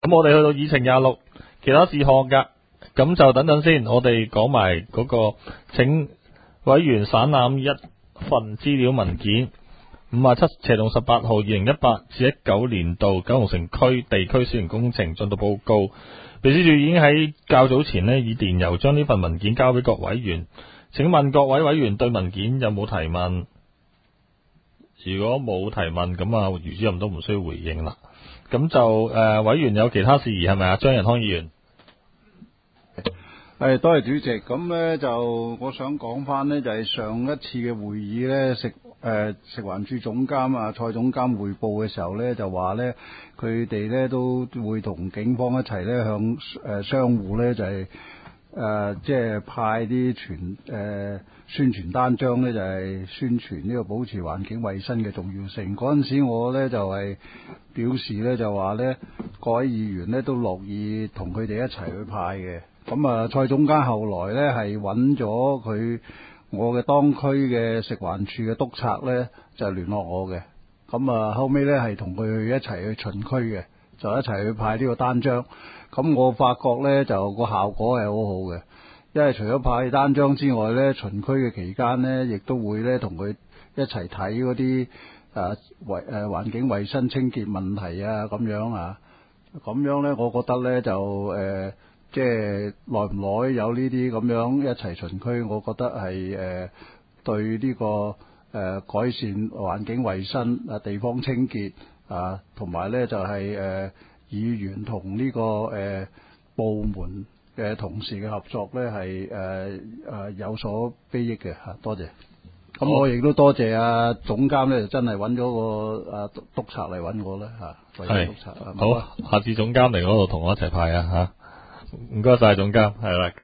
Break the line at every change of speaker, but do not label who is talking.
咁我哋去到議程26其他事項噶，咁就等等先，我哋講埋嗰個請委員省覽一份資料文件57/18號2018至19年度九龍城區地區小型工程進度報告。秘書處已經喺較早前呢以電郵將呢份文件交俾各委員，請問各位委員對文件有冇提問？如果冇提問，咁啊余主任都唔需要回應啦。咁就委員有其他事宜係咪啊？張仁康議員。
多謝主席。咁呢就我想講翻呢，就係上一次嘅會議呢，食環署總監啊蔡總監匯報嘅時候呢，就話呢佢哋呢都會同警方一齊呢向商戶呢就係即係派啲宣傳單張呢，就係宣傳呢個保持環境衛生嘅重要性。嗰陣時我呢就係表示呢，就話呢各位議員呢都樂意同佢哋一齊去派嘅。咁啊，蔡總監後來呢係揾咗我嘅當區嘅食環署嘅督察呢，就聯絡我嘅。咁啊，後尾呢係同佢一齊去巡區嘅，就一齊去派呢個單張。咁我發覺呢，就個效果係好好嘅，因為除咗派單張之外呢，巡區嘅期間呢，亦都會呢同佢一齊睇嗰啲環境衛生清潔問題啊，咁樣啊，咁樣呢，我覺得呢就即係耐唔耐有呢啲咁樣一齊巡區，我覺得係對呢個改善環境衛生啊、地方清潔啊，同埋呢就係議員同呢個部門嘅同事嘅合作呢係有所裨益嘅嚇。多謝。咁我亦都多謝總監呢，就真係揾咗個督察嚟揾我啦嚇。
係。好，下次總監嚟嗰度同我一齊派啊嚇。唔該晒總監，係啦。